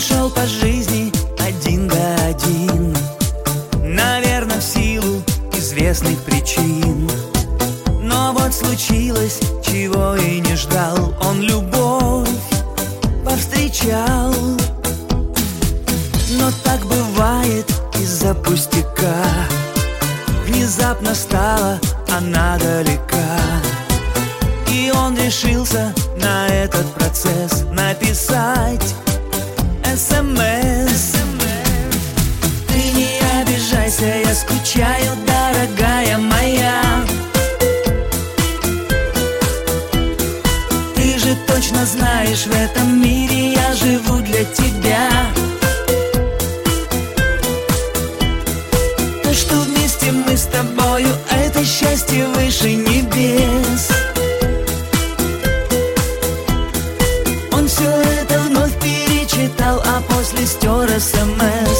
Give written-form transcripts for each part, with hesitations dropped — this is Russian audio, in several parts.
шел по жизни один да один, наверное, в силу известных причин. Но вот случилось, чего и не ждал. Он любовь повстречал. Но так бывает из-за пустяка. Внезапно стала она далека, и он решился на этот процесс написать СМС. Ты не обижайся, я скучаю, дорогая моя. Ты же точно знаешь, в этом мире я живу для тебя. То, что вместе мы с тобою, это счастье выше небес. Он все это вновь перечитал, а после стер СМС.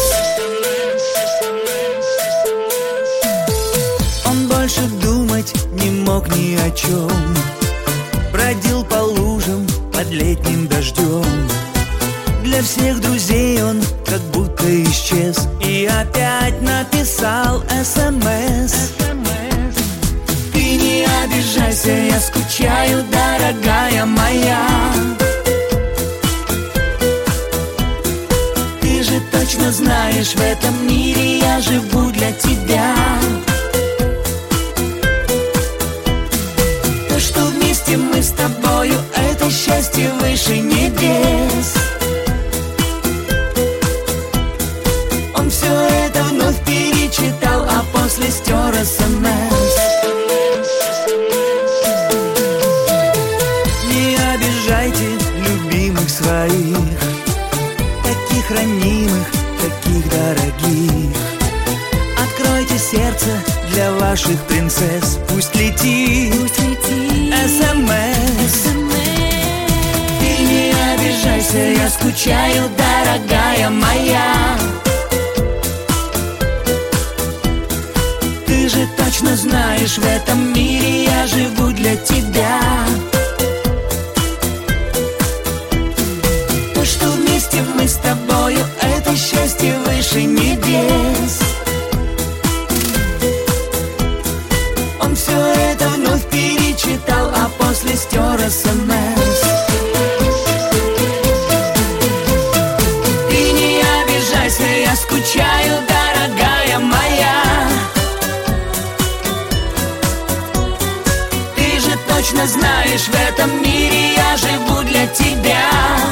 Он больше думать не мог ни о чем. Бродил по лужам под летним дождем. Для всех друзей он как будто исчез. И опять написал СМС. Ты не обижайся, я скучаю, дорогая моя. Ты же точно знаешь, в этом мире я живу для тебя. То, что вместе мы с тобою, это счастье выше небес. Он все это вновь перечитал, а после стер СМС. Не обижайте любимых своих, таких ранимых, таких дорогих. Откройте сердце для ваших принцесс. Пусть летит СМС. Ты не обижайся, я скучаю, дорогая моя. Ты же точно знаешь, в этом мире я живу для тебя. То, что вместе мы с тобою, это счастье выше небес. Он все это вновь перечитал, а после стер СМС. Ты не обижайся, я скучаю, дорогая моя. Ты же точно знаешь, в этом мире я живу для тебя.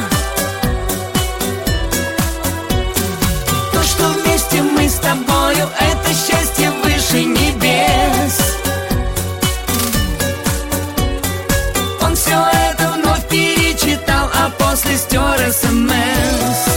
То, что вместе мы с тобою, это счастье выше небес. Он все это вновь перечитал, а после стер СМС.